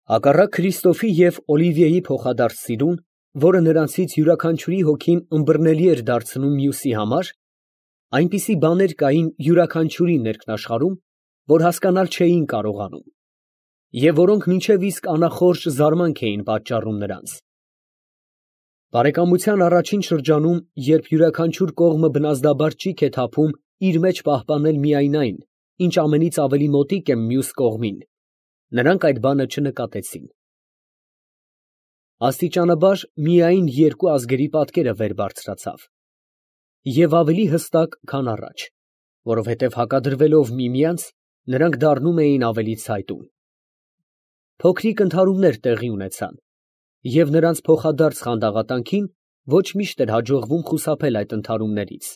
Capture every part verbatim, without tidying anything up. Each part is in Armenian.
Հակառակ Քրիստոֆի և Օլիվիեի փոխադարձ սիրուն, որը նրանցից յուրաքանչյուրի հոգին ըմբռնելի էր դարձնում մյուսի համար, այնպիսի բաներ կային յուրաքանչյուրի ներքնաշխարհում, որ հասկանալ չէին կարողանում, և որոնք մինչև իսկ անախորժ զարմանք էին պատճառում նրանց։ Բարեկամության առաջին շրջանում, երբ յուրաքանչյուր կողմը բնազդաբար ճիգ է թափում իր մեջ պահպանել միայն այն, ինչ ամենից ավելի մոտիկ է մյուս կողմին, նրանք այդ բանը չնկատեցին։ Աստիճանաբար միայն երկու ազգերի պատկերը վեր բարձրացավ, և ավելի հստակ, քան առաջ, որովհետև հակադրվելով միմյանց, նրանք դառնում էին ավելի ցայտուն։ Փոքրիկ ընդհարումներ տեղի ունեցան, և նրանց փոխադարձ խանդաղատանքին ոչ միշտ էր հաջողվում խուսափել այդ ընդհարումներից։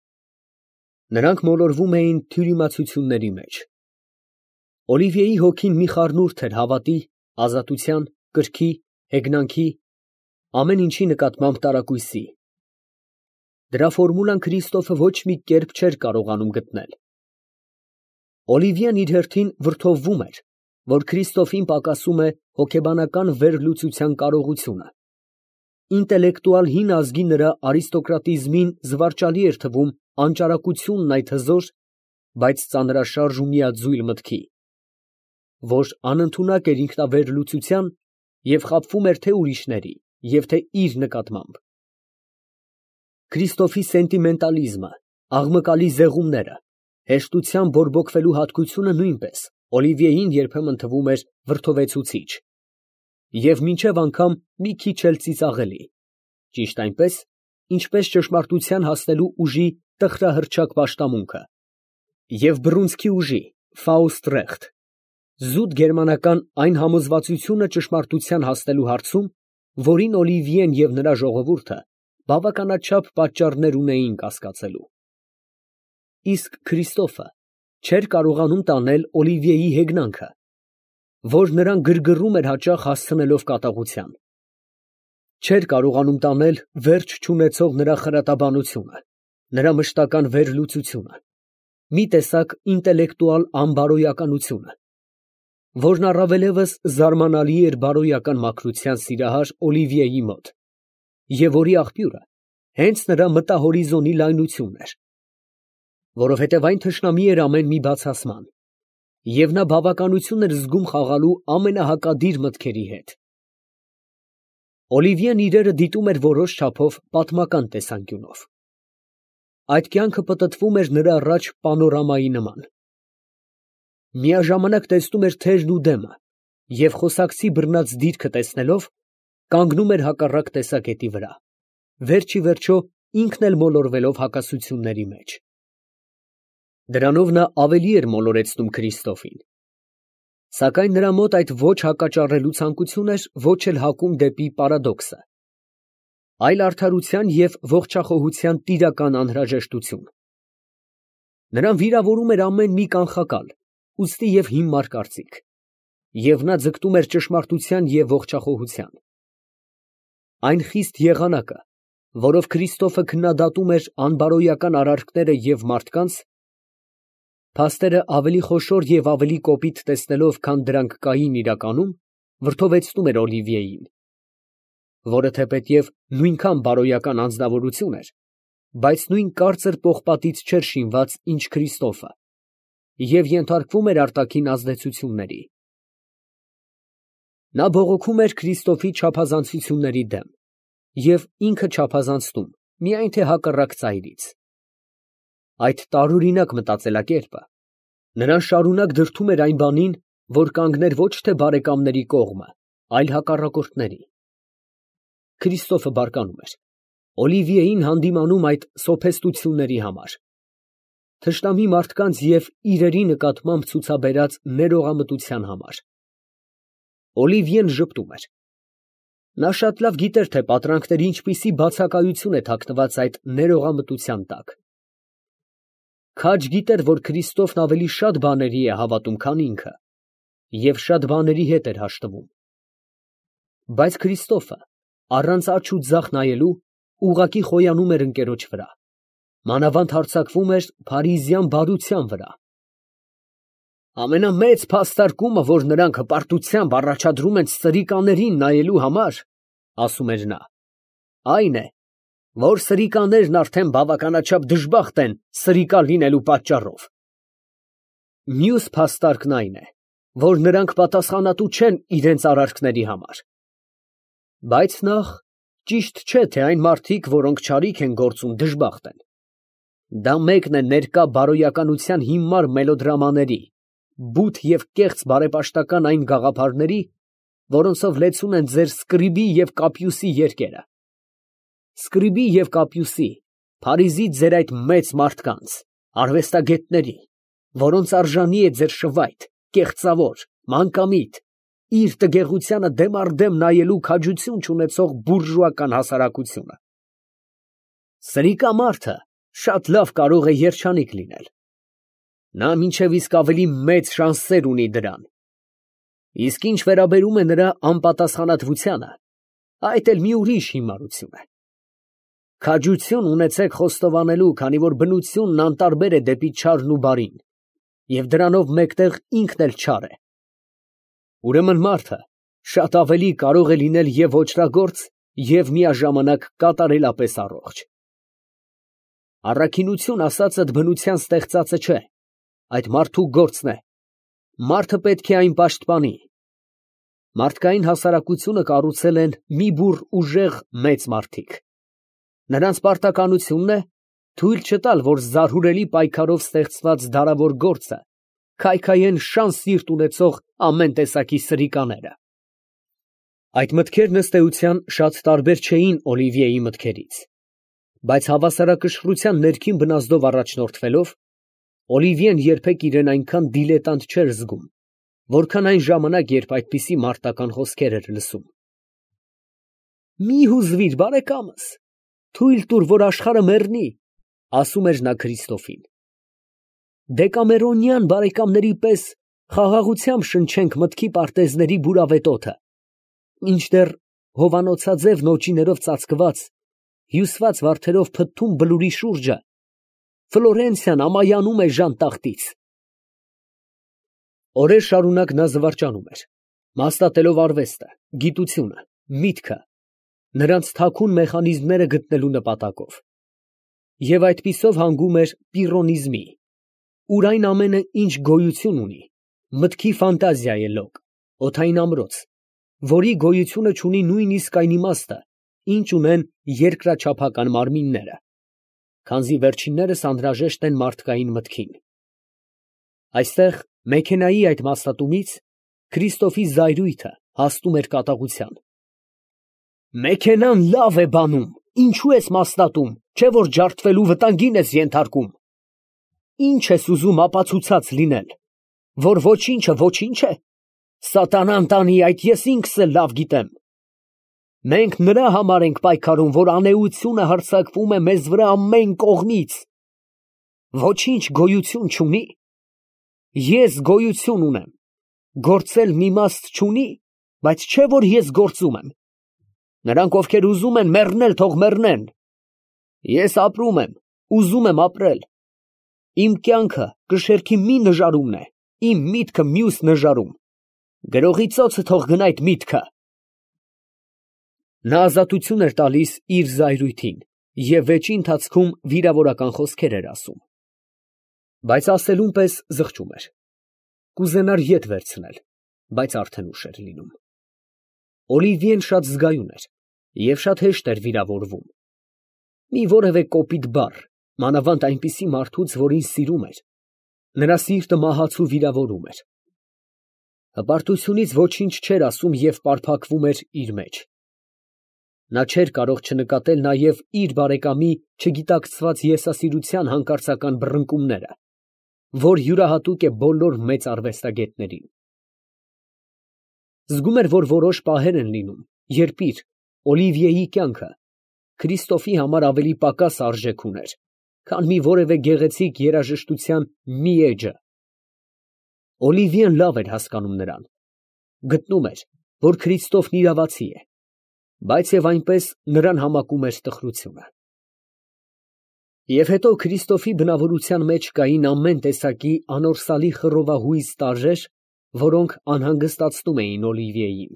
Նրանք մոլորվում էին թյուրիմացությունների մեջ։ Օլիվիեի հոգին մի խառնուրդ էր հավատի, ազատության, կրքի, հեգնանքի, ամեն ինչի նկատմամբ տարակույսի։ Դրա ֆորմուլան Քրիստոֆը ոչ մի կերպ չէր կարողանում գտնել։ Օլիվիան իր հերթին վրդովվում էր, որ Քրիստոֆին պակասում է հոգեբանական վերլուծության կարողությունը։ Ինտելեկտուալ հին ազգի նրա արիստոկրատիզմին զվարճալի էր թվում անճարակությունն այդ հզոր, բայց ծանրաշարժ ու միաձույլ մտքի, որ անընդունակ էր ինքնավերլուծության և խաբվում էր թե ուրիշների և թե իր նկատմամբ։ Քրիստոֆի սենտիմենտալիզմը, աղմկալի զեղումները, հեշտությամբ բորբոքվելու հատկությունը նույնպես Օլիվիեին երբեմն թվում էր վրդովեցուցիչ և մինչև անգամ մի քիչ էլ ծիծաղելի, ճիշտ այնպես, ինչպես ճշմարտության հասնելու ուժի տխրահռչակ պաշտամունքը և բռունցքի ուժի (Ֆաուստ Ռեխտ) զուտ գերմանական այն համոզվածությունը ճշմարտության հասնելու հարցում, որին Օլիվիեն և նրա ժողովուրդը բավականաչափ պատճառներ ունեին կասկածելու։ Իսկ Քրիստոֆը չէր կարողանում տանել Օլիվիեի հեգնանքը, որ նրան գրգռում էր հաճախ հասցնելով կատաղության։ Չէր կարողանում տանել վերջ չունեցող նրա խրատաբանությունը, նրա մշտական վերլուծությունը, մի տեսակ ինտելեկտուալ անբարոյականությունը, որն առավելևս զարմանալի էր բարոյական մաքրության սիրահար Օլիվիեի մոտ, և որի աղբյուրը հենց նրա մտահորիզոնի լայնությունն էր, որովհետև այն թշնամի էր ամեն մի բացասման, և նա բավականություն էր զգում խաղալու ամենահակադիր մտքերի հետ։ Օլիվիեն իրերը դիտում էր որոշ չափով պատմական տեսանկյունով։ Այդ կյանքը պտտվում էր նրա առաջ պանորամայի նման։ Միաժամանակ տեսնում էր թերն ու դեմը և խոսակցի բռնած դիրքը տեսնելով, կանգնում էր հակառակ տեսակետի վրա, վերջ ի վերջո ինքն էլ մոլորվելով հակասությունների մեջ։ Դրանով նա ավելի էր մոլորեցնում Քրիստոֆին։ Սակայն նրա մոտ այդ ոչ հակաճառելու ցանկություն էր, ոչ էլ հակում դեպի պարադոքսը, այլ արդարության և ողջախոհության տիրական անհրաժեշտություն։ Նրան վիրավորում էր ամեն մի կանխակալ, ուստի և հիմար կարծիք, և նա ձգտում էր ճշմարտության և ողջախոհության։ Այն խիստ եղանակը, որով Քրիստոֆը քննադատում էր անբարոյական արարքները և մարդկանց, փաստերը ավելի խոշոր և ավելի կոպիտ տեսնելով, քան դրանք կային իրականում, վրդովեցնում էր Օլիվիեին, որը թեպետև նույնքան բարոյական անձնավորություն էր, բայց նույն կարծր պողպատից չէր շինված, ինչ Քրիստոֆը, և ենթարկվում էր արտաքին ազդեցությունների։ Նա բողոքում էր Քրիստոֆի չափազանցությունների դեմ և ինքը չափազանցնում, միայն թե հակառակ ծայրից։ Այդ տարօրինակ մտածելակերպը նրան շարունակ դրդում էր այն բանին, որ կանգներ ոչ թե բարեկամների կողմը, այլ հակառակորդների։ Քրիստոֆը բարկանում էր, Օլիվիեին հանդիմանում այդ սոփեստությունների համար, թշնամի մարդկանց և իրերի նկատմամբ ցուցաբերած ներողամտության համար։ Օլիվիեն ժպտում էր։ Նա շատ լավ գիտեր, թե պատրանքների ինչպիսի բացակայություն է թաքնված այդ ներողամտության տակ։ Քաջ գիտեր, որ Քրիստոֆն ավելի շատ բաների է հավատում, քան ինքը, և շատ բաների հետ էր հաշտվում։ Բայց Քրիստոֆը, առանց աջ ու ձախ նայելու, ուղղակի խոյանում էր ընկերոջ վրա, մանավանդ հարձակվում էր փարիզյան բարության վրա։ Ամենամեծ փաստարկումը, որ նրանք հպարտությամբ առաջադրում են սրիկաներին նայելու համար, ասում էր նա, այն է, որ սրիկաներն արդեն բավականաչափ դժբախտ են սրիկա լինելու պատճառով։ Մյուս փաստարկն այն է, որ նրանք պատասխանատու չեն իրենց արարքների համար։ Բայց նախ, ճիշտ չէ, թե այն մարդիկ, որոնք չարիք են գործում, դժբախտ են։ Դա մեկն է ներկա բարոյականության հիմար մելոդրամաների, բութ և կեղծ բարեպաշտական այն գաղափարների, որոնցով լեցուն են ձեր Սկրիբի և Կապյուսի երկերը։ Սկրիբի և Կապյուսի, Փարիզի ձեր այդ մեծ մարդկանց, արվեստագետների, որոնց արժանի է ձեր շվայտ, կեղծավոր, մանկամիտ, իր տգեղությանը դեմ առ դեմ նայելու քաջություն չունեցող բուրժուական հասարակությունը։ Սրիկա մարդը շատ լավ կարող է երջանիկ լինել։ Նա մինչև իսկ ավելի մեծ շանսեր ունի դրան։ Իսկ ինչ վերաբերում է նրա անպատասխանատվությանը, այդ էլ մի ուրիշ հիմարություն է։ Քաջություն ունեցեք խոստովանելու, քանի որ բնությունն անտարբեր է դեպի չարն ու բարին, և դրանով մեկտեղ ինքն էլ չար է։ Ուրեմն մարդը շատ ավելի կարող է լինել և ոճրագործ, և միաժամանակ կատարելապես առողջ։ Առաքինություն ասածդ բնության ստեղծածը չէ, այդ մարդու գործն է, մարդը պետք է այն պաշտպանի։ Մարդկային հասարակությունը կառուցել են մի բուռ ուժեղ մեծ մարդիկ։ Նրանց պարտականությունն է թույլ չտալ, որ զարհուրելի պայքարով ստեղծված դարավոր գործը քայքայեն շան սիրտ ունեցող ամեն տեսակի սրիկաները։ Այդ մտքերն ըստ էության շատ տարբեր չէին Օլիվիեի մտքերից, բայց հավասարակշռության ներքին բնազդով առաջնորդվելով, Օլիվիեն երբեք իրեն այնքան դիլետանտ չէր զգում, որքան այն ժամանակ, երբ այդպիսի մարտական խոսքեր էր լսում։ Մի հուզվիր, բարեկամս, թույլ տուր, որ աշխարհը մեռնի, ասում էր նա Քրիստոֆին։ Դեկամերոնյան բարեկամների պես խաղաղությամբ շնչենք մտքի պարտեզների բուրավետ օդը, մինչդեռ հովանոցաձև նոճիներով ծածկված, հյուսված վարդերով փթթում բլուրի շուրջը Ֆլորենցիան ամայանում է ժանտախտից։ Օրեր շարունակ նա զվարճանում էր, մասնատելով արվեստը, գիտությունը, միտքը, նրանց թաքուն մեխանիզմները գտնելու նպատակով, և այդպիսով հանգում էր պիրոնիզմի, ուր այն ամենը, ինչ գոյություն ունի, մտքի ֆանտազիա է լոկ, օդային ամրոց, որի գոյությունը չունի նույնիսկ այն իմաստը, ինչ ունեն երկրաչափական մարմինները, քանզի վերջիններս անհրաժեշտ են մարդկային մտքին։ Այստեղ մեքենայի այդ մասնատումից Քրիստոֆի զայրույթը հասնում էր կատաղության։ Մեքենան լավ է բանում, ինչու ես մասնատում, չէ որ ջարդվելու վտանգին ես ենթարկում։ Ինչ ես ուզում ապացուցած լինել, որ ոչինչը ոչինչ է։ Սատանան տանի, այդ ես ինքս էլ լավ գիտեմ։ Մենք նրա համար ենք պայքարում, որ անեությունը հարձակվում է մեզ վրա ամեն կողմից։ Ոչինչ գոյություն չունի։ Ես գոյություն ունեմ, գործելն իմաստ չունի, բայց չէ որ ես գործում եմ։ Նրանք, ովքեր ուզում են մեռնել, թող մեռնեն։ Ես ապրում եմ, ուզում եմ ապրել։ Իմ կյանքը կշեռքի մի նժարումն է, իմ միտքը մյուս նժարում։ Գրողի ծոցը թող գնա այդ միտքը։ Նա ազատություն էր տալիս իր զայրույթին և վեճի ընթացքում վիրավորական խոսքեր էր ասում, բայց ասելուն պես զղջում էր։ Կուզենար ետ վերցնել, բայց արդեն ուշ էր լինում։ Օլիվիեն շատ զգայուն էր և շատ հեշտ էր վիրավորվում։ Մի որևէ կոպիտ բառ, մանավանդ այնպիսի մարդուց, որին սիրում էր, նրա սիրտը մահացու վիրավորում էր։ Հպարտությունից ոչինչ չէր ասում և պարփակվում էր իր մեջ։ Նա չէր կարող չնկատել նաև իր բարեկամի չգիտակցված եսասիրության հանկարծական բռնկումները, որ յուրահատուկ է բոլոր մեծ արվեստագետներին։ Զգում էր, որ որոշ պահեր են լինում, երբ իր, Օլիվիեի կյանքը Քրիստոֆի համար ավելի պակաս արժեք ուներ, քան մի որևէ գեղեցիկ երաժշտության մի էջը։ Օլիվիեն լավ էր հասկանում նրան, գտնում էր, որ Քրիստոֆն իրավացի է, բայց և այնպես նրան համակում էր տխրությունը։ Եվ հետո Քրիստոֆի բնավորության մեջ կային ամեն տեսակի անորսալի խռովահույզ տարրեր, որոնք անհանգստացնում էին Օլիվիեին։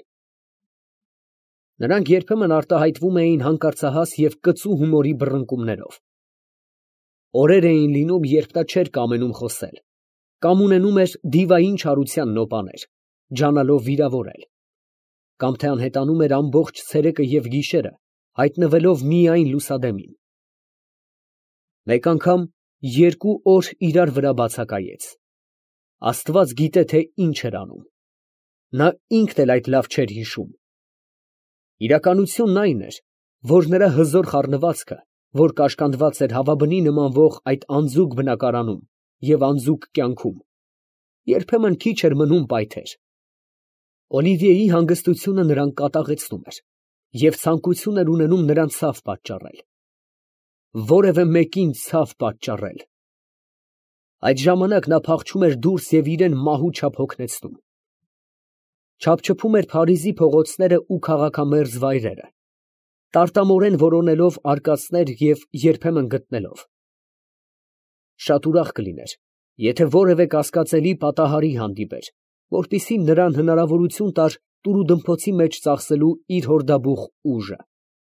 Նրանք երբեմն արտահայտվում էին հանկարծահաս և կծու հումորի բռնկումներով։ Օրեր էին լինում, երբ նա չէր կամենում խոսել, կամ ունենում էր դիվային չարության նոպաներ, ջանալով վիրավորել, կամ թե անհետանում էր ամբողջ ցերեկը և գիշերը, հայտնվելով միայն լուսադեմին։ Մեկ անգամ երկու օր իրար վրա բացակայեց։ Աստված գիտե, թե ինչ էր անում։ Նա ինքն էլ այդ լավ չէր հիշում։ Իրականությունն այն էր, որ նրա հզոր խառնվածքը, որ կաշկանդված էր հավաբնի նմանվող այդ անձուկ բնակարանում և անձուկ կյանքում, երբեմն քիչ էր մնում պայթեր։ Օլիվիեի հանգստությունը նրան կատաղեցնում էր և ցանկություն էր ունենում նրան ցավ պատճառել։ Որևէ մեկին ցավ պատճառել։ Այդ ժամանակ նա փախչում էր դուրս և իրան մահու չափ հոգնեցնում։ Չափչփում էր Փարիզի փողոցներն ու քաղաքամերձ վայրերը, տարտամորեն որոնելով արկածներ և երբեմն գտնելով։ Շատ ուրախ կլիներ, եթե որևէ կասկածելի պատահարի հանդիպեր, որպեսզի նրան հնարավորություն տար տուրուդմփոցի մեջ ծախսելու իր հորդաբուխ ուժը։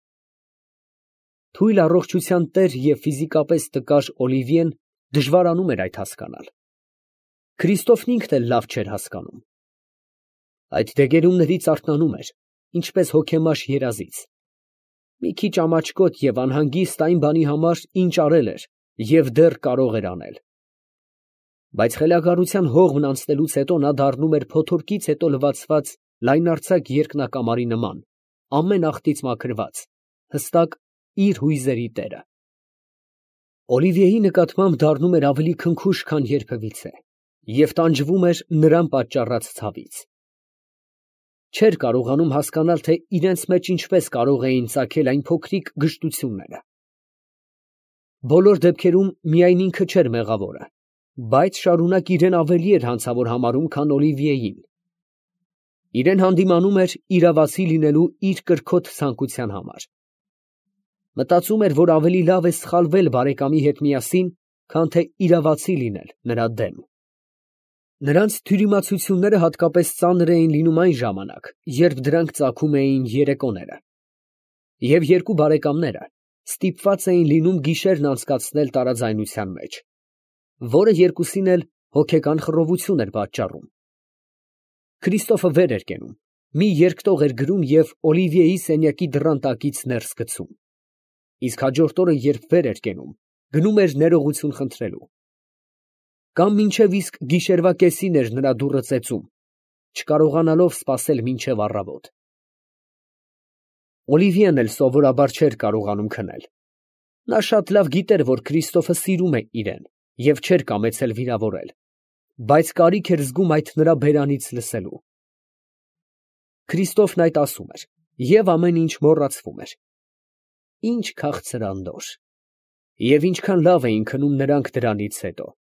Թույլ առողջության տեր և ֆիզիկապես տկար Օլիվիեն դժվարանում էր այդ հասկանալ։ Քրիստոֆն ինքն էլ լավ չէր հասկանում։ Այդ դեգերումներից արթնանում էր, ինչպես հոգեմաշ երազից։ Մի քիչ ամաչկոտ և անհանգիստ այն բանի համար, ինչ արել էր և դեռ կարող էր անել։ Բայց խելագարության հողմն անցնելուց հետո նա դառնում էր փոթորկից հետո լվացված լայնարձակ երկնակամարի նման, ամեն աղտից մաքրված, հստակ իր հույզերի տերը։ Օլիվիեի նկատմամբ դառնում էր ավելի քնքուշ, քան երբևիցե և տանջվում էր նրան պատճառած ցավից։ Չէր կարողանում հասկանալ, թե իրենց մեջ ինչպես կարող էին ծագել այն փոքրիկ գժտությունները։ Բոլոր դեպքերում միայն ինքը չէր մեղավորը, բայց շարունակ իրան ավելի էր հանցավոր համարում, քան Օլիվիեին։ Իրան հանդիմանում էր իրավացի լինելու իր կրքոտ ցանկության համար։ Մտածում էր, որ ավելի լավ է սխալվել բարեկամի հետ միասին, քան թե իրավացի լինել նրա դեմ։ Նրանց թյուրիմացությունները հատկապես ծանր էին լինում այն ժամանակ, երբ դրանք ծագում էին երեկոները, և երկու բարեկամները ստիպված էին լինում գիշերն անցկացնել տարաձայնության մեջ, որը երկուսին էլ հոգեկան խռովություն էր պատճառում։ Քրիստոֆը վեր էր կենում, մի երկտող էր գրում և Օլիվիեի սենյակի դռան տակից ներս գցում, իսկ հաջորդ օրը, երբ վեր էր կենում, գնում էր ներողություն խնդրելու։ Կամ մինչև իսկ գիշերվա կեսին էր նրա դուռը ծեծում, չկարողանալով սպասել մինչև առավոտ։ Օլիվիեն էլ սովորաբար չէր կարողանում քնել։ Նա շատ լավ գիտեր, որ Քրիստոֆը սիրում է իրան և չէր կամեցել վիրավորել, բայց կարիք էր զգում այդ նրա բերանից լսելու։ Քրիստոֆն այդ ասում էր, և ամեն ինչ մոռացվում էր։ Ինչ քաղցր անդորր, և ինչքան լավ էին քնում նրանք դրանից հետո։